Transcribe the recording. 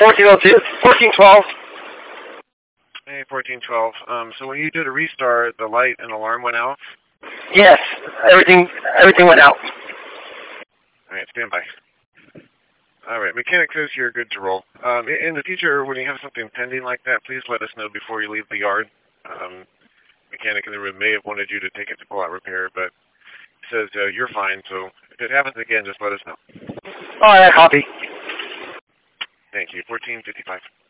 1402, 1412. Hey, 1412. So when you did a restart, the light and alarm went out? Yes, everything went out. All right, stand by. All right, mechanic says you're good to roll. In the future, when you have something pending like that, please let us know before you leave the yard. Mechanic in the room may have wanted you to take it to pull out repair, but says you're fine, so if it happens again, just let us know. All right, copy. Thank you. 1455.